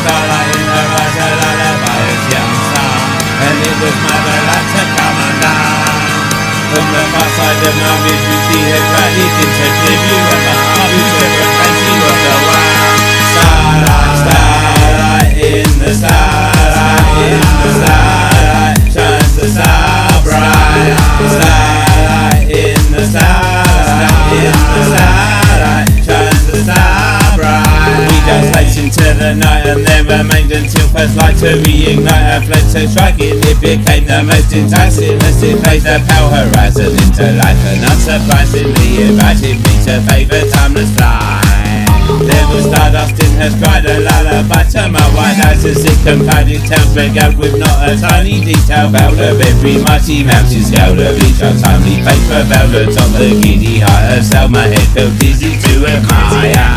starlight in her eyes, a lullaby as young star. And it was Mother Latta come undone. From the far side of Mount View, she had rallied into clear view of the heart who took her and she was the one. Starlight, starlight in the starlight, in the starlight, shines the star bright. Starlight in the starlight, in the starlight, shines the star bright. We danced late into the night and then remained until first light to reignite our flame so striking. It became the most enticing as it played the pale horizon into life, and unsurprisingly invited me to favour timeless flight. There was stardust in her stride, a lullaby to my wide eyes as it confided tales regaled with not a tiny detail veiled of every mighty mountain scaled of each untimely fate prevailed atop the giddy height of sail. My head felt dizzy to admire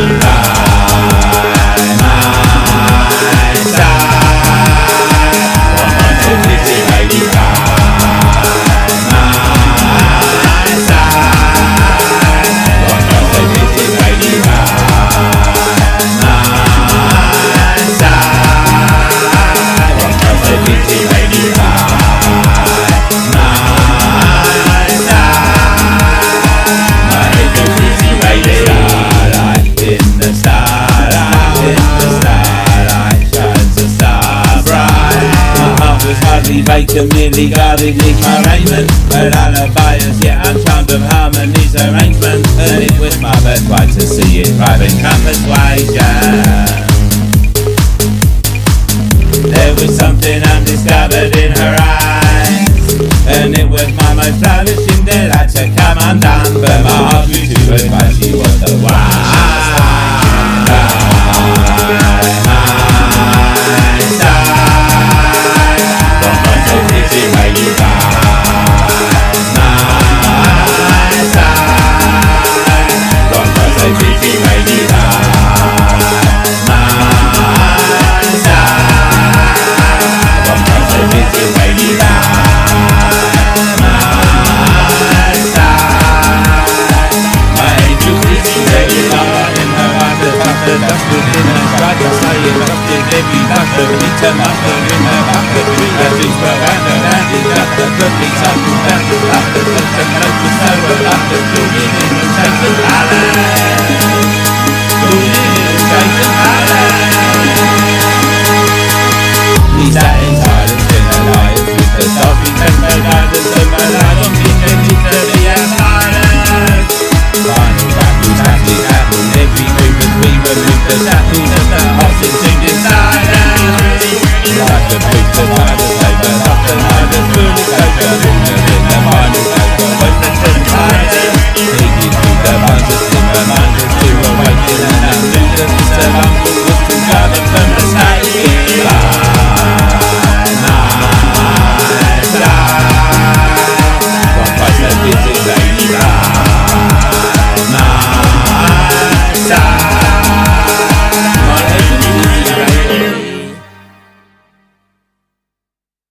my side. One more to pretty lady by my side. One more to pretty lady by vacant, merely guarded neath my raiment. A lullaby as yet uncharmed of harmony's arrangement, and it was my birthright to see it thrive and come persuasion. There was something undiscovered in her eyes, and it was my most flourishing delight to come undone. But my heart grew to admire she was the one. To muster in her bucket, her dreams were rounded and it got the perfect cycle back up the foot and close the soul up the Julian in the Satan Palace. Julian in the Satan Palace. He sat in silence in a light with the softly tempo guidance of my life on being connected to the outsiders. Final shackles, happy apple, every move as we remove the shackles of the hearts entombed inside us. Like a big